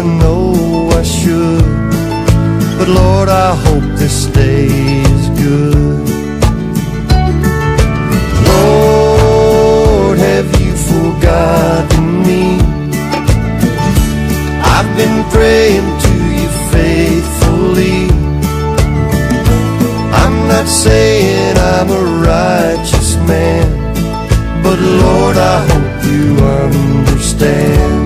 know I should. But Lord, I hope this day is good. Lord, have you forgotten me? I've been praying to you faithfully. I'm not saying I'm a righteous man, but Lord, I hope you understand.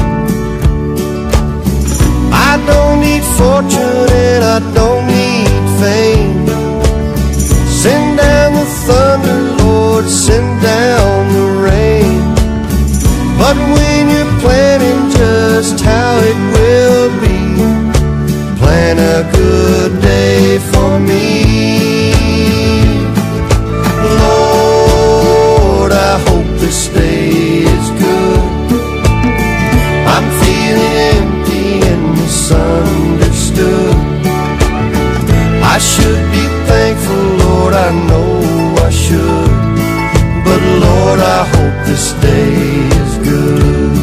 I don't need fortune and I don't need fame. Send down the thunder, Lord, send down the rain. But when you're planning just how it will be, plan a good day for me. Lord, I hope this day is good. I'm feeling empty and misunderstood. I should be thankful, Lord, I know I should. But Lord, I hope this day is good.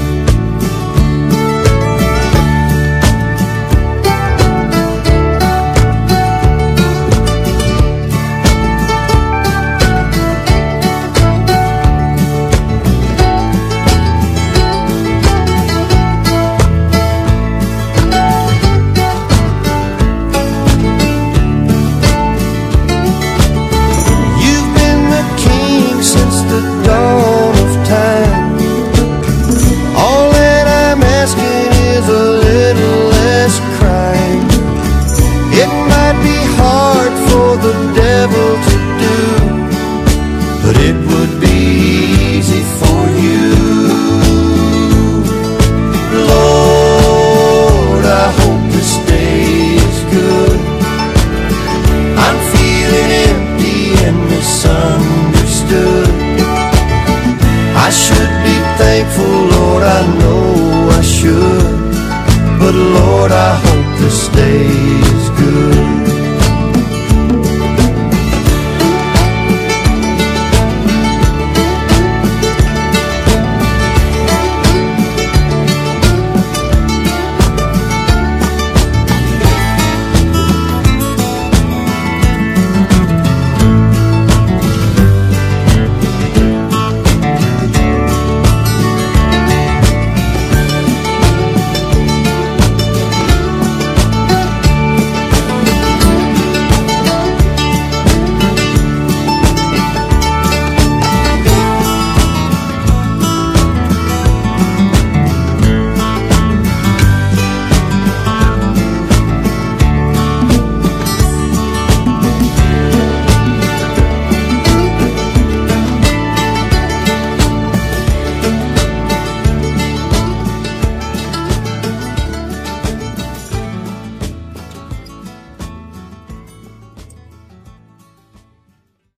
I should be thankful, Lord, I know I should. But Lord, I hope this day